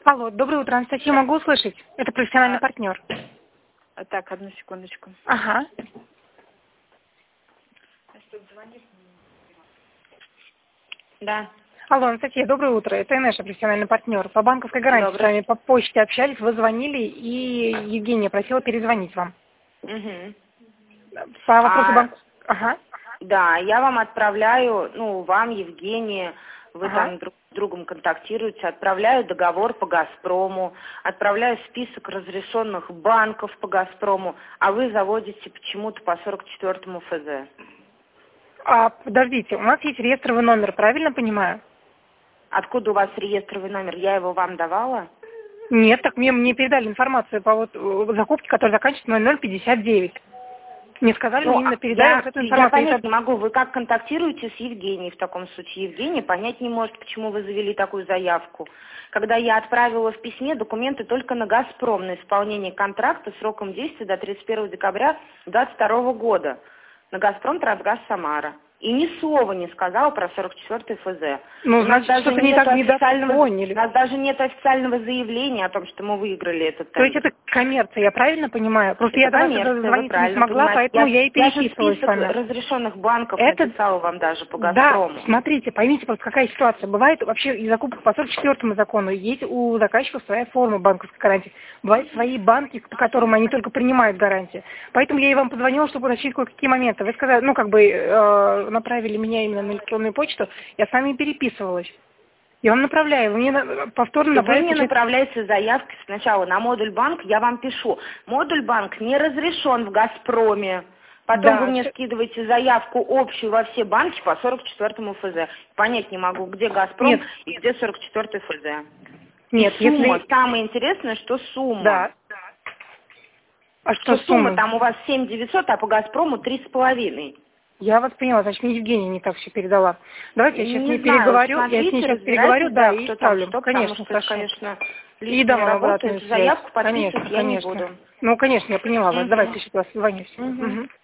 Алло, доброе утро, Анастасия, могу услышать? Это профессиональный партнер. Так, одну секундочку. Ага. Да. Алло, Анастасия, доброе утро. Это Инеша, профессиональный партнер. По банковской гарантии с вами по почте общались, вы звонили, и Евгения просила перезвонить вам. Угу. По вопросу банка. Ага. Да, я вам отправляю, вам, Евгения, вы Ага. там друг с другом контактируете, отправляю договор по «Газпрому», отправляю список разрешенных банков по «Газпрому», а вы заводите почему-то по 44-му ФЗ. Подождите, у нас есть реестровый номер, правильно понимаю? Откуда у вас реестровый номер? Я его вам давала? Нет, так мне передали информацию по закупке, которая заканчивается на 059. Мне сказали именно передать эту информацию. Я понять не могу, вы как контактируете с Евгенией в таком случае? Евгения понять не может, почему вы завели такую заявку. Когда я отправила в письме документы только на «Газпром» на исполнение контракта сроком действия до 31 декабря 2022 года. На «Газпром» Трансгаз Самара. И ни слова не сказала про 44-й ФЗ. Ну, значит, что-то не так недопоняли. У нас даже нет официального заявления о том, что мы выиграли этот тендер. То есть это коммерция, я правильно понимаю? Просто это я до вас дозвониться не смогла, поэтому я и переписывалась с вами. Разрешенных банков написала вам даже по «Газпрому». Да, смотрите, поймите просто, какая ситуация. Бывает вообще и закупка по 44-му закону, есть у заказчиков своя форма банковской гарантии. Бывают свои банки, по которым они только принимают гарантии. Поэтому я и вам позвонила, чтобы уточнить кое-какие моменты. Вы сказали, направили меня именно на электронную почту, я с вами переписывалась. Я вам направляю, вы мне повторно направляете. Вы мне направляете заявки сначала на модуль банк, я вам пишу. Модуль банк не разрешен в «Газпроме». Потом вы мне скидываете заявку общую во все банки по 44-му ФЗ. Понять не могу, где «Газпром» и где 44-й ФЗ. Нет, и сумма. Самое интересное, что сумма. Да. А что сумма? Там у вас 7900, а по «Газпрому» 3,5. Я вас поняла, значит, мне Евгения не так все передала. Давайте я сейчас с ней переговорю, смотрите, я с ней сейчас переговорю, да, и исправлю. Конечно, конечно, и дам вам обратную связь. Заявку подписывать я не буду. Ну, конечно, я поняла вас. Давайте сейчас вас звоню.